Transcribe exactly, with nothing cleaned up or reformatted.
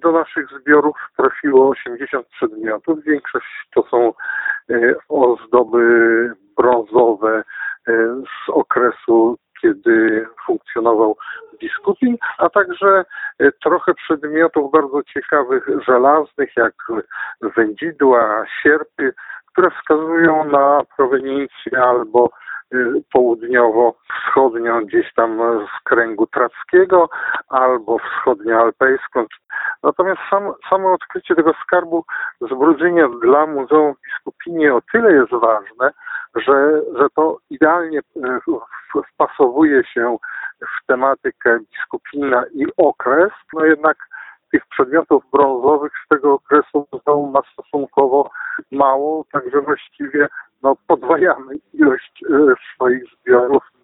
do naszych zbiorów trafiło osiemdziesiąt przedmiotów. Większość to są ozdoby brązowe z okresu, kiedy funkcjonował biskupin, a także trochę przedmiotów bardzo ciekawych, żelaznych, jak wędzidła, sierpy, które wskazują na proweniencję albo południowo-wschodnią, gdzieś tam z kręgu trackiego, albo wschodnioalpejską. Natomiast sam, samo odkrycie tego skarbu z Brudzynia dla Muzeum w Biskupinie o tyle jest ważne, że, że to idealnie wpasowuje się w tematykę biskupina i okres. No jednak tych przedmiotów brązowych z tego okresu muzeum ma stosunkowo mało, także właściwie no, podwajamy ilość swoich zbiorów